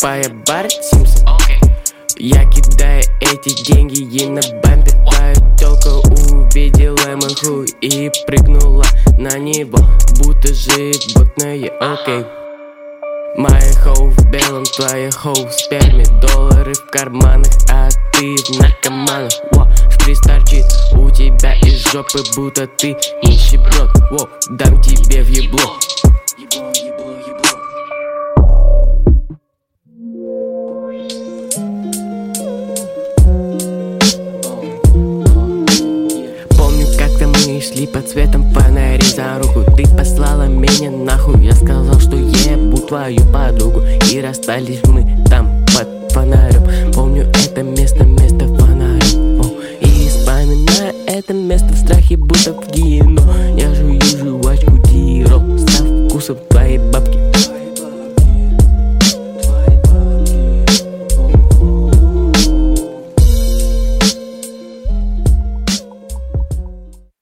тупая Барт Симпсон. Я кидаю эти деньги ей на бампер. Твоя тёлка увидела мой хуй и прыгнула на него, будто животное, окей. Моя хоу в белом, твоя хоу в сперме. Доллары в карманах, а ты в наркоманах. Шприц торчит у тебя из жопы, будто ты нищеброд. Дам тебе в ебло. Шли под светом фонарей за руку. Ты послала меня нахуй. Я сказал, что ебу твою подругу. И расстались мы там под фонарем. Помню это место фонарем. И вспоминаю это место в страхе, будто в гену. Я жую жвачку Диро со вкусом твоей бабки.